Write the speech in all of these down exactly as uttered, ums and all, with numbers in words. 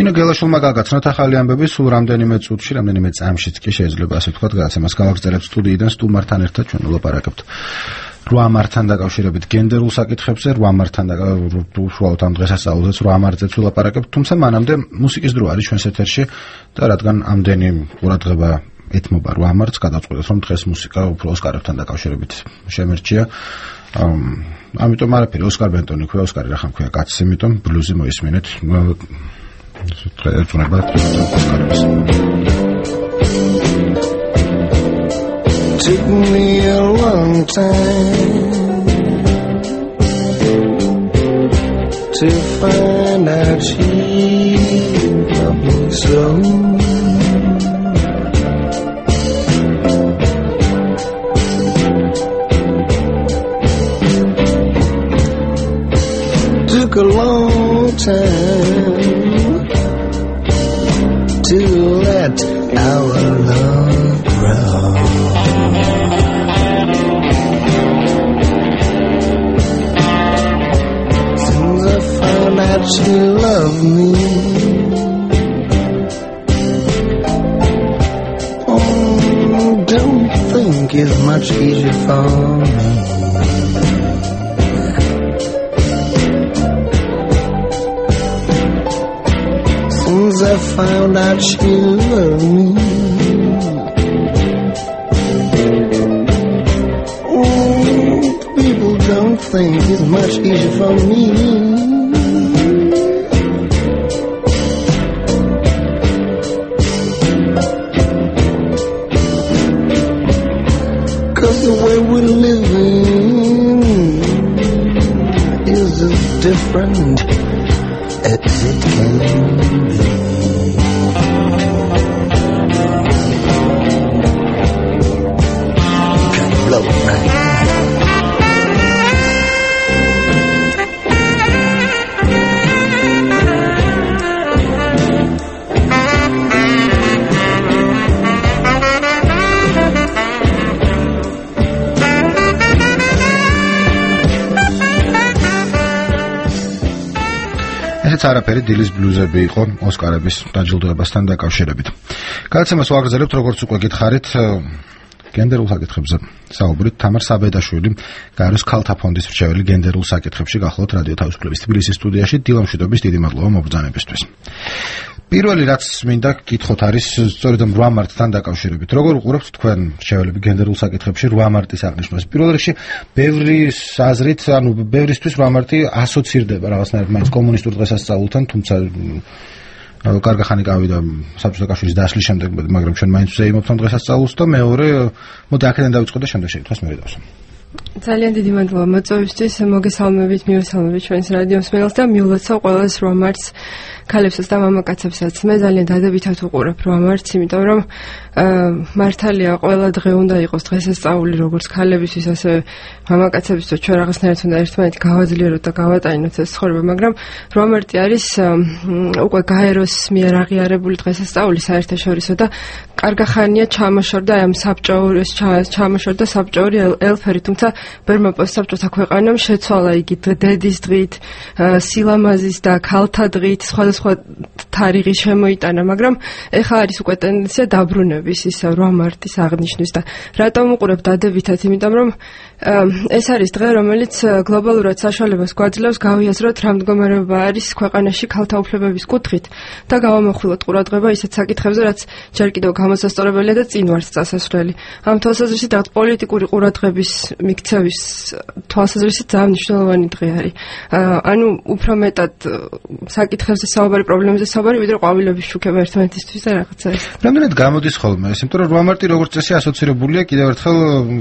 ნინო გელაშვილმა გაგაცნოთ ახალი ამბები სულ რამდენიმე წუთში, რამდენიმე წამშიც კი შეიძლება ასე ვთქვათ, გადაცემას გავაგრძელებთ სტუდიიდან სტუმართან ერთად ჩვენ ვლაპარაკებთ რვა მართან დაკავშირებით გენდერულ საკითხებზე, რვა მართან უშუალოდ ამ დღესასწაულზეც რვა მარტზეც ვლაპარაკებთ, თუმცა მანამდე მუსიკის დრო არის ჩვენს ეთერში და რადგან ამდენი ყურადღება ეთმობა რვა მარტს, გადავწყვეტეთ რომ დღეს მუსიკა უფრო ოსკარებთან დაკავშირებით შემერჩია. ამიტომ არაფერი ოსკარ ბენტონი ქვია, ოსკარი რა ხან ქვია კაცს, იმიტომ ბლუზი მოისმინეთ. ეწუნება ოსკარებს. Took me a long time to find out she loved me so. Took a long time to let our love grow. She loved me. Oh, don't think it's much easier for me. Since I found out she loved me. Oh, people don't think it's much easier for me. The way we're living is as different as it can be. Kind of blow, right? არაფერი დილის ბლუზები იყო ოსკარების დაჯილდოებასთან დაკავშირებით. გადაცემას ვაგრძელებთ, როგორც უკვე გითხარით, გენდერულ საკითხებზე საუბრით. თამარ საბედაშვილი, გაეროს ქალთა ფონდის მრჩეველი გენდერულ საკითხებში გახლავთ რადიო თავისუფლების თბილისის სტუდიაში. დილამშვიდობის დიდი მადლობა მობრძანებისთვის. პირველი რაც მინდა გითხოთ არის სწორედ რვა მარტთან დაკავშირებით. როგორ უყურებთ თქვენ მრჩეველები გენდერულ საკითხებში რვა მარტის აღნიშვნას? პირველ რიგში ბევრი აზრით, ანუ ბევრისთვის რვა მარტი ასოცირდება რაღაცნაირად მაინც კომუნისტურ დღესასწაულთან, თუმცა კარგი ხანი გავიდა საბჭოთა კავშირის დაშლის შემდეგ, მაგრამ ჩვენ მაინც ვზეიმობთ ამ დღესასწაულს და მეორე, მოდი აქედან დავიწყოთ და შემდეგ შევიდეთ მერე დავსვამ. ძალიან დიდი მადლობა მოწვევისთვის, მოგესალმებით, მივესალმებით ჩვენს რადიო მსმენელს და მიულოცავ ყველას რვა მარტს, ქალებსაც და მამაკაცებსაც. მე ძალიან დადებითად უყურებ რვა მარტს, იმიტომ რომ მართალია ყველა დღე უნდა იყოს დღესასწაული, როგორც ქალებისთვის, ასე მამაკაცებისთვის, ჩვენ რაღაცნაირად უნდა ერთმანეთი გავაძლიეროთ და გავატანოთ ეს ცხოვრება, მაგრამ რვა მარტი არის უკვე გაეროს მიერ აღიარებული დღესასწაული საერთაშორისო და კარგი ხანია ჩამოშორდა ამ საბჭოურის ჩამოშორდა საბჭოური ელფერი, თუმცა ბერმა პოსტსაბჭოთა ქვეყანამ შეცვალა იგი დედის დღით, სილამაზის და ქალთა დღით, სხვადასხვა თარიღი შემოიტანა, მაგრამ ეხლა არის უკვე ტენდენცია დაბრუნების ის რვა მარტის აღნიშვნის და რატომ უყურებ დადებითად, იმიტომ რომ ეს არის დღე, რომელიც გლობალურად საშუალებას გვაძლევს გავიაზროთ რა მდგომარეობა არის ქვეყანაში ქალთა უფლებების კუთხით და გავამახვილოთ ყურადღება ისეთ საკითხებზე, რაც ჯერ კიდევ გამოსასწორებელია და წინ ვართ წასასვლელი. ამ თვალსაზრისით რაღაც პოლიტიკური ყურადღების მიქცევის თვალსაზრისით ძალიან მნიშვნელოვანი დღე არის. ანუ უფრო მეტად საკითხებზე საუბარი, პრობლემებზე საუბარი, ვიდრე ყვავილების შუქება ერთმანეთისთვის და რაღაცა ეს. რამდენად გამოდის ხოლმე ეს, იმიტომ რომ რვა მარტი როგორც წესი ასოცირებულია კიდევ ერთხელ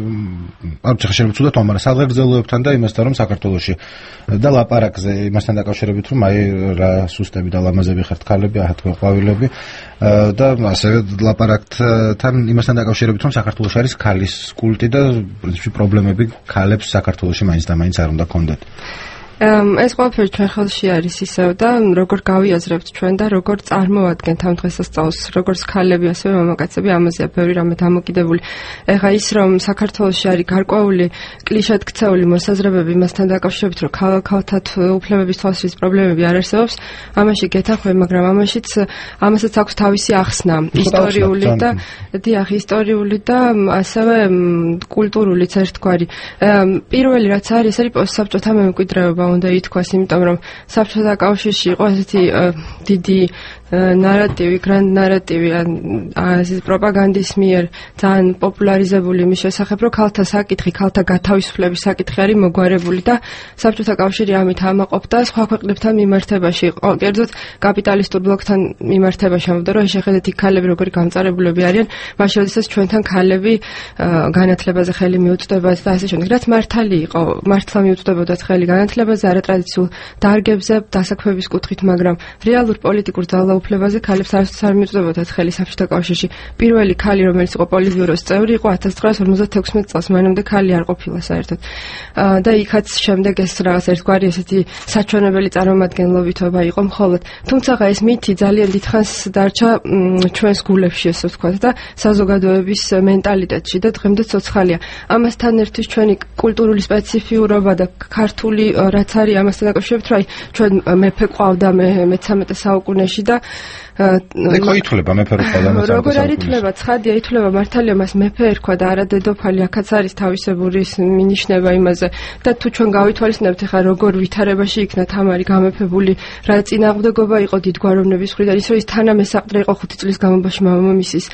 ამ ციხეში ცუდად ამარა საზღვარგრძელოებთან და იმასთან რომ საქართველოში და ლაპარაკზე იმასთან დაკავშირებით რომ აი რა სუსტები და ლამაზები ხართ ქალები, აჰა თქვენ ყვავილები და ასევე ლაპარაკთან იმასთან დაკავშირებით რომ საქართველოში არის ქალის კულტი და პრინციპი პრობლემები ქალებს საქართველოში მაინც და მაინც არ უნდა ქონდეთ. ეს ყველაფერი ჩვენ ხელში არის ისევ და როგორ გავიაზრებთ ჩვენ და როგორ წარმოვადგენთ ამ დღესასწაულს, როგორც ქალები, ასევე მამაკაცები, ამაზეა ბევრი რამე დამოკიდებული. ეხლა ის რომ საქართველოში არის გარკვეული კლიშედ ქცეული მოსაზრებები მასთან დაკავშირებით, რომ ქალთა უფლებების თვალსაზრისით პრობლემები არ არსებობს, ამაში გეთანხმები, მაგრამ ამაშიც ამასაც აქვს თავისი ახსნა, ისტორიული და დიახ, ისტორიული და ასევე კულტურული ერთგვარი. პირველი რაც არის, ეს არის პოსტსაბჭოთა მემკვიდრეობა უნდა ითქვას, იმიტომ რომ საბჭოთა კავშირში იყო ესეთი დიდი ნარატივი, გრანდ ნარატივი ეს პროპაგანდის მიერ ძალიან პოპულარიზებული იმის შესახებ, რომ ქალთა საკითხი, ქალთა გათავისუფლების საკითხი არის მოგვარებული და საბჭოთა კავშირი ამით ამაყობდა სხვა ქვეყნებთან მიმართებაში, კერძოდ კაპიტალისტურ ბლოკთან მიმართებაში, ამბობდა, რომ შეხედეთ იქ ქალები როგორი გამწარებულები არიან, მაშინ როდესაც ჩვენთან ქალები განათლებაზე ხელი მიუწვდებათ და ასე შემდეგ. რაც მართალი იყო, მართლა მიუწვდებოდათ ხელი განათლებაზე, არატრადიციულ დარგებზე, დასაქმების კუთხით, მაგრამ რეალურ პოლიტიკურ ძალაუფლებაზე ქალებს არასდროს არ მიუწვდებოდათ ხელი საბჭოთა კავშირში. პირველი ქალი, რომელიც იყო პოლიტბიუროს წევრი, იყო ათას ცხრაასი ორმოცდათექვსმეტ წელს, მანამდე ქალი არ ყოფილა საერთოდ. და იქაც შემდეგ ეს რაღაც ერთგვარი ესეთი საჩვენებელი წარმომადგენლობითობა იყო მხოლოდ. თუმცა ეს მითი ძალიან დიდხანს დარჩა ჩვენს გულებში, ესე ვთქვათ, და საზოგადოების მენტალიტეტში და დღემდე ცოცხალია. ამასთან ერთის ჩვენი კულტურული სპეციფიურობა და ქართული რაც არის ამასთან დაკავშირებით, რომ ჩვენ მეფე ყავდა მეთერთმეტე საუკუნეში და ეკო ითვლება მეფე რო ყავდა მეთერთმეტე საუკუნეში. როგორ არ ითვლება, ცხადია ითვლება, მართალია მას მეფე ერქვა და არა დედოფალი, აქაც არის თავისებური მინიშნება იმაზე და თუ ჩვენ გავითვალისწინებთ ახლა როგორ ვითარებაში იქნა თამარი გამეფებული, რა წინააღმდეგობა იყო დიდგვაროვნების მხრიდან, ის რომ ის თანამესაყდრე იყო ხუთი წლის განმავლობაში მამამისის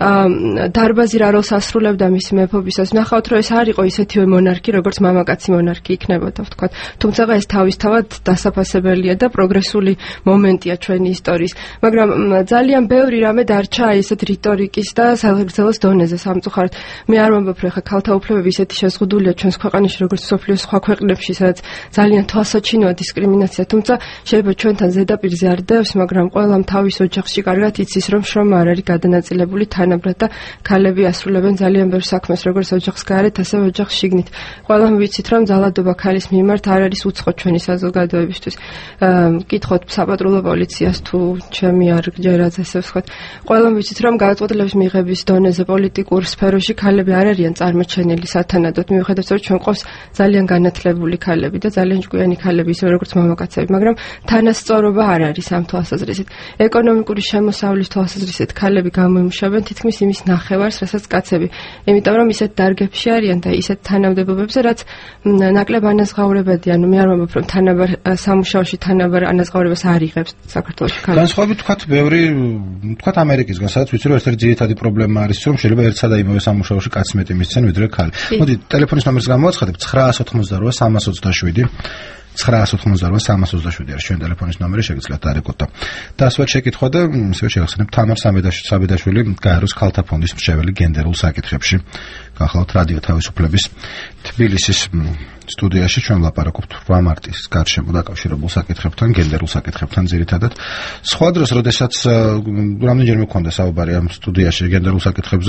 დარბაზი რა როლს ასრულებდა მისი მეფობისას. ნახავთ რომ ეს არ იყო ისეთივე მონარქი, როგორც მამაკაცი მონარქი იქნებოდა, ვთქვათ. თუმცა ეს თავისთავად დასაფასებელია და პროგრესული მომენტია ჩვენი ისტორიის, მაგრამ ძალიან ბევრი რამე დარჩა ესეთ რიტორიკის და საგრძელოს დონეზე სამწუხაროდ. მე არ ვამბობ, რომ ხა ქალთა უფლებები ისეთი შეზღუდულია ჩვენს ქვეყანაში, როგორც მსოფლიოს სხვა ქვეყნებში, სადაც ძალიან თვალსაჩინოა დისკრიმინაცია, თუმცა შეიძლება ჩვენთან ზედაპირზე არ დევს, მაგრამ ყველამ თავის ოჯახში კარგად იცის, რომ შრომა არ არის გადანაწილებული თანაბრად და ქალები ასრულებენ ძალიან ბევრ საქმეს, როგორც ოჯახს გარეთ, ასევე ოჯახს შიგნით. ყველამ ვიცით, რომ ძალადობა ქალის მიმართ არ არის უცხო ჩვენი საზოგადოებისთვის. მკითხოთ საპატრულო პოლიციას თუ ჩემი არ გჯერათ, ესე ვთქვათ. ყველამ ვიცით, რომ გადაწყვეტილების მიღების დონეზე პოლიტიკურ სფეროში ქალები არ არიან წარმოჩენილი სათანადოდ, მიუხედავად რომ ჩვენ ყავს ძალიან განათლებული ქალები და ძალიან ჭკვიანი ქალები, ისე როგორც მამაკაცები, მაგრამ თანასწორობა არ არის ამ თვალსაზრისით. ეკონომიკური შემოსავლის თვალსაზრისით ქალები გამოიმუშავებენ თითქმის იმის ნახევარს, რასაც კაცები. იმიტომ რომ ისეთ დარგებში არიან და ისეთ თანამდებობებზე, რაც ნაკლებ ანაზღაურებადი, ანუ მე არ ვამბობ, რომ თანაბარ სამუშაოში თანაბარ ანაზღაურებას არ იღებს საქართველოში ქალები. განსხვავებით თქვათ, ბევრი თქვათ ამერიკისგან, სადაც ვიცი რომ ერთ-ერთი ძირითადი პრობლემა არის, რომ შეიძლება ერთსა და იმავე სამუშაოში კაცი მეტი მისცენ ვიდრე ქალი. მოდი ტელეფონის ნომერს გამოვაცხადებ ცხრაას ოცდაოთხმოცდარვა სამას ოცდაშვიდი ცხრაას ოცდაოთხმოცდარვა სამას ოცდაშვიდი არის ჩვენ ტელეფონის ნომერი, შეგიძლიათ დაარეკოთ და დასვათ შეკითხვა და ისევ შევახსენებ თამარ საბედაშვილი გაეროს ქალთა ფონდის მრჩეველი გენდერულ საკითხებში. გახლავთ რადიო თავისუფლების თბილისის სტუდიაში ჩვენ ვლაპარაკობთ რვა მარტის გარშემო დაკავშირებულ საკითხებთან, გენდერულ საკითხებთან ძირითადად. სხვა დროს, როდესაც რამდენჯერმე მქონდა საუბარი ამ სტუდიაში გენდერულ საკითხებზე,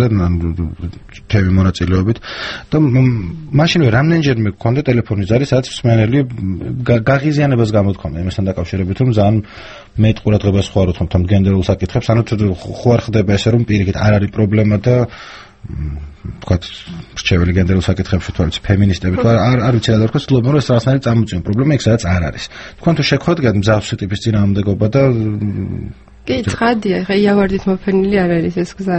თემი მონაწილეობით და მაშინვე რამდენჯერმე მქონდა ტელეფონის ზარი, სადაც მსმენელი გაღიზიანებას გამოთქვამდა იმასთან დაკავშირებით, რომ ძალიან მეტ ყურადღებას ხوارოთ ამ გენდერულ საკითხებს, ანუ ხო არ ხდება ესე, რომ პირიქით არ არის პრობლემა და თქვათ რჩეველი გენდერულ საკითხებში თუ არის ფემინისტები თუ არ არ ვიცი რა თქოს ცდილობენ რომ ეს რაღაცნაირი წამოწიონ პრობლემა იქ სადაც არ არის. თქვენ თუ შეგხვდეთ მსგავსი ტიპის წინააღმდეგობა და კი ცხადია, ხა იავარდით მოფენილი არ არის ეს გზა.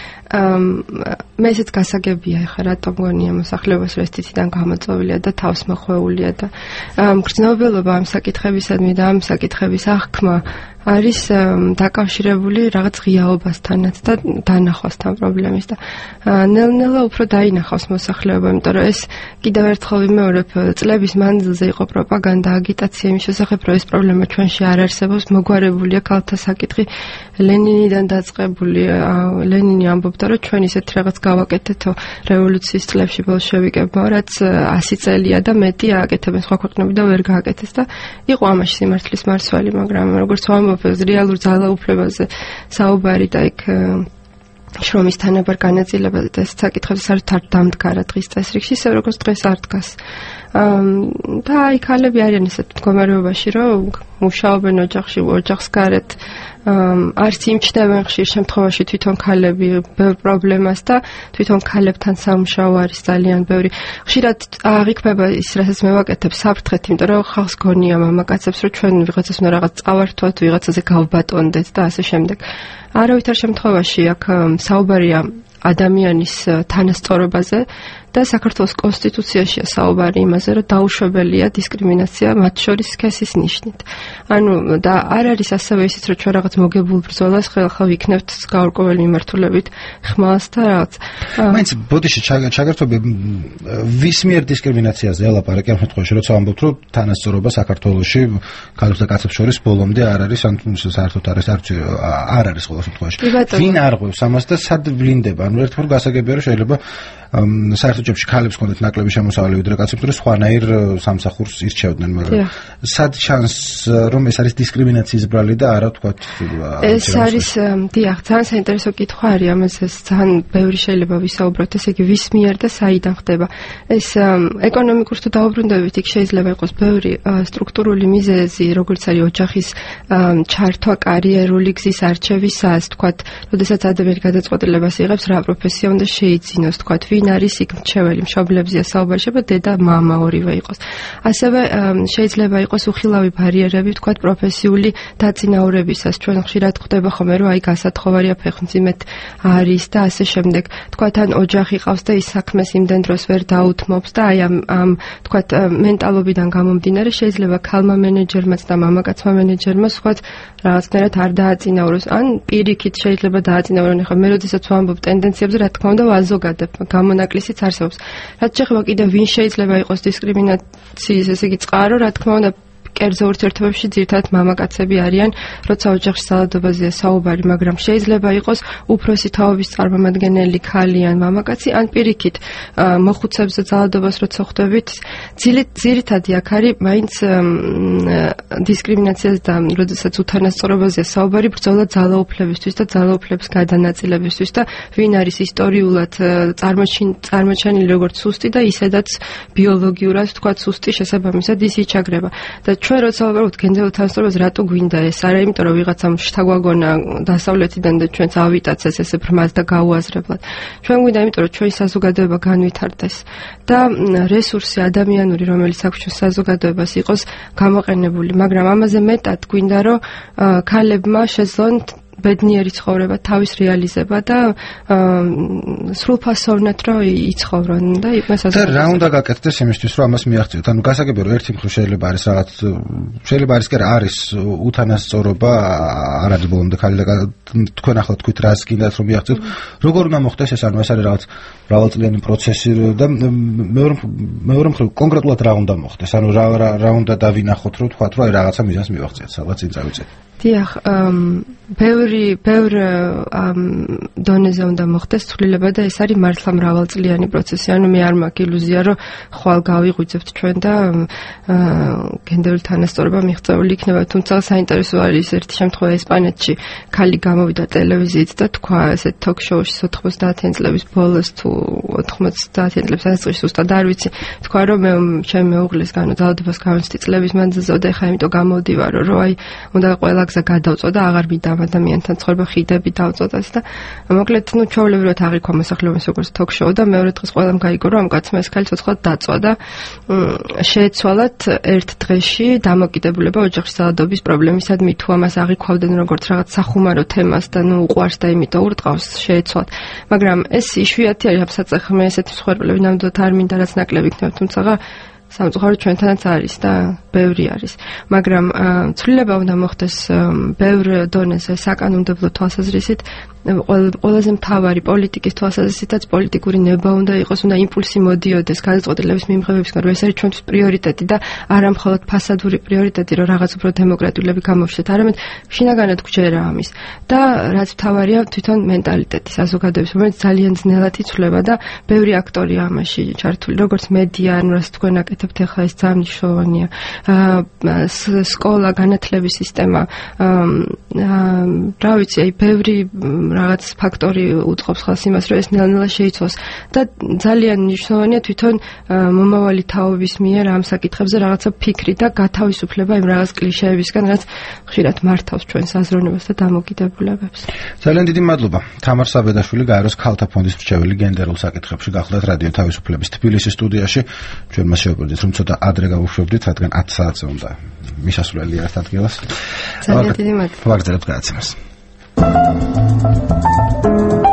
მე ესეც გასაგებია ხა რატომ გონია მოსახლეობას რომ ეს თითიდან გამოწვეულია და თავს მოხვეულია და მგრძნობელობა ამ საკითხებისადმი და ამ საკითხების აღქმა არის დაკავშირებული რაღაც ღიაობასთანაც და დანახვასთან პრობლემის და ნელ-ნელა უფრო დაინახავს მოსახლეობა, იმიტომ რომ ეს კიდევ ერთხელ ვიმეორებ, წლების მანძილზე იყო პროპაგანდა, აგიტაცია იმის შესახებ, რომ ეს პრობლემა ჩვენში არ არსებობს, მოგვარებულია ქალთა საკითხი ლენინიდან დაწყებული. ლენინი ამბობდა, რომ ჩვენ ისეთ რაღაც გავაკეთეთო რევოლუციის წლებში ბოლშევიკებმა, რაც ასი წელია და მეტი ააკეთებენ სხვა ქვეყნები და ვერ გააკეთეს და იყო ამაში სიმართლის მარცვალი, მაგრამ როგორც ვამბობ, რეალურ ძალაუფლებაზე საუბარი და იქ შრომისთან ებრ განაწილება და ეს საკითხებს საერთოდ არ დამდგარა დღის წესრიგში, ისე როგორც დღეს არ დგას. და აი ქალები არიან ესეთ მდგომარეობაში, რომ მუშაობენ ოჯახში, ოჯახს გარეთ არც იმჩნევენ ხშირ შემთხვევაში თვითონ ქალები ბევრ პრობლემას და თვითონ ქალებთან სამუშაო არის ძალიან ბევრი. ხშირად აღიქმება ის, რასაც მე ვაკეთებ საფრთხეთ, იმიტომ რომ ხალხს გონია მამაკაცებს, რომ ჩვენ ვიღაცას უნდა რაღაც წავართვათ, ვიღაცაზე გავბატონდეთ და ასე შემდეგ. არავითარ შემთხვევაში აქ საუბარია ადამიანის თანასწორობაზე და საქართველოს კონსტიტუციაშია საუბარი იმაზე, რომ დაუშვებელია დისკრიმინაცია მათ შორის სქესის ნიშნით. ანუ და არ არის ასევე ისიც, რომ ჩვენ რაღაც მოგებულ ბრძოლას ხელხა ვიქნებთ გაურკვეველი მიმართულებით ხმალს და რაღაც. მაინც ბოდიში ჩაგერთვები ვის მიერ დისკრიმინაციაზე ელაპარაკი ამ შემთხვევაში, როცა ამბობთ, რომ თანასწორობა საქართველოში ქალებს და კაცებს შორის ბოლომდე არ არის, ან საერთოდ არის არ არის ყოველ შემთხვევაში. ვინ არღვევს ამას და სად ვლინდება? ანუ ერთხელ გასაგებია, რომ შეიძლება საერთოდ ჯობში ქალებს ჰქონდათ ნაკლები შემოსავალი ვიდრე კაცებს, რომ სხვანაირ სამსახურს ირჩევდნენ, მაგრამ სად ჩანს, რომ ეს არის დისკრიმინაციის ბრალი და არა თქვათ ეს არის დიახ, ძალიან საინტერესო კითხვა არის, ამაზე ძალიან ბევრი შეიძლება ვისაუბროთ, ესე იგი ვის მიერ და საიდან ხდება. ეს ეკონომიკურ თუ დაუბრუნდებით იქ შეიძლება იყოს ბევრი სტრუქტურული მიზეზი, როგორც არის ოჯახის ჩართვა, კარიერული გზის არჩევის, ასე თქვათ, როდესაც ადამიანი გადაწყვეტილებას იღებს, რა პროფესია უნდა შეიძინოს, თქვათ, ვინ არის იქ მრჩეველი, მშობლებზია საუბარი, შეიძლება დედა, მამა ორივე იყოს. ასევე შეიძლება იყოს უხილავი ბარიერები, თქვათ, პროფესიული დაწინაურებისას. ჩვენ ხშირად ხვდება ხოლმე, რომ აი გასათხოვარია ფეხმძიმედ არის და ასე შემდეგ. თქვათ, ან ოჯახი ყავს და ის საქმეს იმდენ დროს ვერ დაუთმობს და აი ამ ამ თქვათ მენტალობიდან გამომდინარე შეიძლება ქალმა მენეჯერმაც და მამაკაცმა მენეჯერმაც თქვათ რაღაცნაირად არ დააწინაუროს. ან პირიქით შეიძლება დააწინაურონ. ახლა მე როდესაც ვამბობ ტენდენციებზე, რა თქმა უნდა, ვაზოგადებ. გამონაკლისიც არსებობს. რაც შეეხება კიდევ ვინ შეიძლება იყოს დისკრიმინაციის, ესე იგი წყარო, რა თქმა უნდა, კერძო ურთიერთობებში ძირითადად მამაკაცები არიან, როცა ოჯახში ძალადობაზეა საუბარი, მაგრამ შეიძლება იყოს უფროსი თაობის წარმომადგენელი ქალი ან მამაკაცი, ან პირიქით მოხუცებზე ძალადობას როცა ხვდებით, ძირითადი აქ არის მაინც დისკრიმინაციას და როდესაც უთანასწორობაზეა საუბარი, ბრძოლა ძალაუფლებისთვის და ძალაუფლების გადანაწილებისთვის და ვინ არის ისტორიულად წარმოჩენილი როგორც სუსტი და ისედაც ბიოლოგიურად თქვა სუსტი შესაბამისად ის იჩაგრება. და ჩვენ როცა ვაუბრობთ გენდერულ თანასწორობას, რატო გვინდა ეს? არა იმიტომ რომ ვიღაცამ შთაგვაგონა დასავლეთიდან და ჩვენც ავიტაცეს ესე ბრმად და გაუაზრებლად. ჩვენ გვინდა იმიტომ რომ ჩვენი საზოგადოება განვითარდეს და რესურსი ადამიანური, რომელიც აქვს ჩვენ საზოგადოებას, იყოს გამოყენებული, მაგრამ ამაზე მეტად გვინდა რომ ქალებმა შეძლონ ბედნიერი ცხოვრება, თავის რეალიზება და სრულფასოვნად რომ იცხოვრონ და იმას ასე. და რა უნდა გაკეთდეს იმისთვის, რომ ამას მიაღწიოთ? ანუ გასაგებია, რომ ერთი მხრივ შეიძლება არის რაღაც, შეიძლება არის კი არა, არის უთანასწორობა, არ არის ბოლომდე ქალი და თქვენ ახლა თქვით რას გინდათ რომ მიაღწიოთ. როგორ უნდა მოხდეს ეს? ანუ ეს არის რაღაც მრავალწლიანი პროცესი და მეორე მეორე მხრივ კონკრეტულად რა უნდა მოხდეს? ანუ რა რა უნდა დავინახოთ, რომ თქვათ, რომ აი რაღაცა მიზანს მივაღწიოთ, სადღაც წინ წავიწეთ. დიახ, ბევრი ბევრ დონეზე უნდა მოხდეს ცვლილება და ეს არის მართლა მრავალწლიანი პროცესი. ანუ მე არ მაქვს ილუზია, რომ ხვალ გავიღვიძებთ ჩვენ და გენდერული თანასწორობა მიღწეული იქნება, თუმცა საინტერესო არის ერთი შემთხვევა ესპანეთში, ქალი გამოვიდა ტელევიზიით და თქვა ესეთ თოქ-შოუში ოთხმოცდაათიანი წლების ბოლოს თუ ოთხმოცდაათიანი წლების დასაწყისში, უბრალოდ არ ვიცი, თქვა რომ მე ჩემ მეუღლეს განო ძალადობას გამოცდი წლების მანძილზე და ეხლა იმიტომ გამოვდივარო, რომ აი უნდა ყველა გზა გადავწო და აღარ მინდა ადამიანთან ცხოვრება, ხიდები დავწოდას და მოკლედ ნუ ჩვეულებრივად აღიქვა მოსახლეობის როგორც თოქ-შოუ და მეორე დღეს ყველამ გაიგო, რომ ამ კაცმა ეს ქალი ცოცხლად დაწვა და შეეცვალათ ერთ დღეში დამოკიდებულება ოჯახში ძალადობის პრობლემისადმი. თუ ამას აღიქვავდნენ როგორც რაღაც სახუმარო თემას და ნუ უყვარს და იმიტომ ურტყავს, შეეცვალათ. მაგრამ ეს იშვიათი არის აბსაცეხმე ესეთი მსხვერპლები, ნამდვილად არ მინდა რაც ნაკლები იქნება, თუმცა სამწუხაროდ ჩვენთანაც არის და ბევრი არის. მაგრამ ცვლილება უნდა მოხდეს ბევრ დონეზე, საკანონმდებლო თვალსაზრისით, ყველაზე მთავარი პოლიტიკის თვალსაზრისითაც პოლიტიკური ნება უნდა იყოს, უნდა იმპულსი მოდიოდეს გადაწყვეტილების მიმღებებისგან, რომ ეს არის ჩვენთვის პრიორიტეტი და არა მხოლოდ ფასადური პრიორიტეტი, რომ რაღაც უფრო დემოკრატიულები გამოვშეთ, არამედ შინაგანად გვჯერა ამის. და რაც მთავარია, თვითონ მენტალიტეტი საზოგადოების, რომელიც ძალიან ძნელად იცვლება და ბევრი აქტორია ამაში ჩართული, როგორც მედია, ანუ რაც თქვენ აკეთებთ ახლა ეს ძალიან მნიშვნელოვანია. სკოლა, განათლების სისტემა, რა ვიცი, აი ბევრი რაღაც ფაქტორი უწყობს ხალხს იმას, რომ ეს ნელ-ნელა შეიცვალოს და ძალიან მნიშვნელოვანია თვითონ მომავალი თაობის მიერ ამ საკითხებზე რაღაცა ფიქრი და გათავისუფლება იმ რაღაც კლიშეებისგან, რაც ხშირად მართავს ჩვენს აზროვნებას და დამოკიდებულებებს. ძალიან დიდი მადლობა. თამარ საბედაშვილი, გაეროს ქალთა ფონდის მრჩეველი, გენდერულ საკითხებში გახლდათ რადიო თავისუფლების თბილისის სტუდიაში. ჩვენ მას შევეპირდით, რომ ცოტა ადრე გავუშვებდით, რადგან ათ საათზე უნდა მისასვლელი ერთ ადგილას. ძალიან დიდი მადლობა. ვაგრძელებთ გადაცემას.